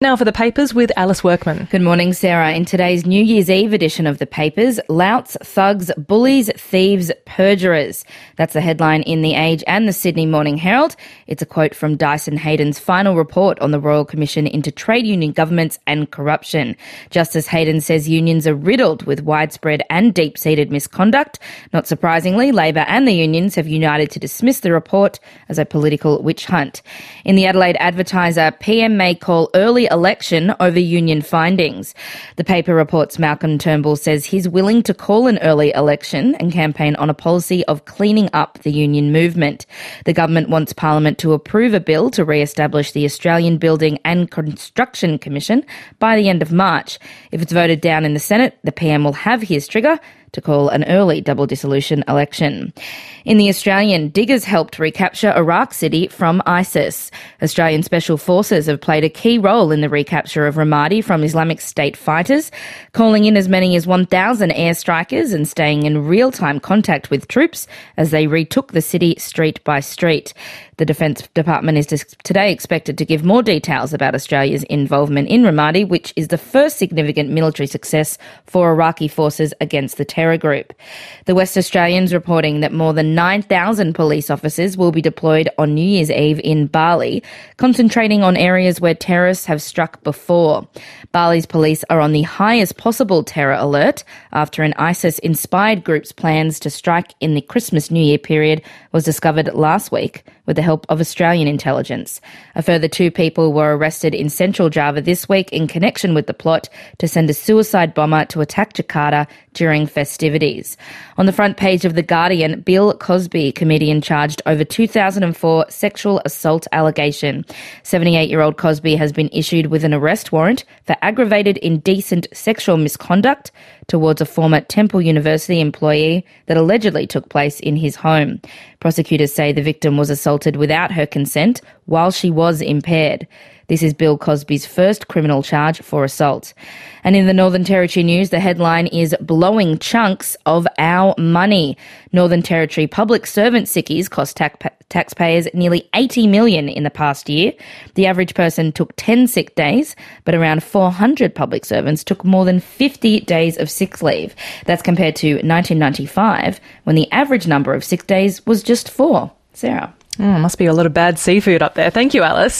Now for the papers with Alice Workman. Good morning, Sarah. In today's New Year's Eve edition of the papers, louts, thugs, bullies, thieves, perjurers. That's the headline in The Age and the Sydney Morning Herald. It's a quote from Dyson Heydon's final report on the Royal Commission into trade union governments and corruption. Justice Heydon says unions are riddled with widespread and deep-seated misconduct. Not surprisingly, Labor and the unions have united to dismiss the report as a political witch hunt. In the Adelaide Advertiser, PM may call early election over union findings. The paper reports Malcolm Turnbull says he's willing to call an early election and campaign on a policy of cleaning up the union movement. The government wants Parliament to approve a bill to re-establish the Australian Building and Construction Commission by the end of March. If it's voted down in the Senate, the PM will have his trigger to call an early double dissolution election. In The Australian, diggers helped recapture Iraq City from ISIS. Australian Special Forces have played a key role in the recapture of Ramadi from Islamic State fighters, calling in as many as 1,000 airstrikers and staying in real-time contact with troops as they retook the city street by street. The Defence Department is today expected to give more details about Australia's involvement in Ramadi, which is the first significant military success for Iraqi forces against the terror group. The West Australian's reporting that more than 9,000 police officers will be deployed on New Year's Eve in Bali, concentrating on areas where terrorists have struck before. Bali's police are on the highest possible terror alert after an ISIS-inspired group's plans to strike in the Christmas-New Year period was discovered last week with the help of Australian intelligence. A further 2 people were arrested in central Java this week in connection with the plot to send a suicide bomber to attack Jakarta during festivities. On the front page of The Guardian, Bill Cosby, comedian charged over 2004 sexual assault allegation. 78-year-old Cosby has been issued with an arrest warrant for aggravated indecent sexual misconduct towards a former Temple University employee that allegedly took place in his home. Prosecutors say the victim was assaulted without her consent while she was impaired. This is Bill Cosby's first criminal charge for assault. And in the Northern Territory news, the headline is blowing chunks of our money. Northern Territory public servant sickies cost taxpayers nearly $80 million in the past year. The average person took 10 sick days, but around 400 public servants took more than 50 days of sick leave. That's compared to 1995, when the average number of sick days was just 4. Sarah. Must be a lot of bad seafood up there. Thank you, Alice.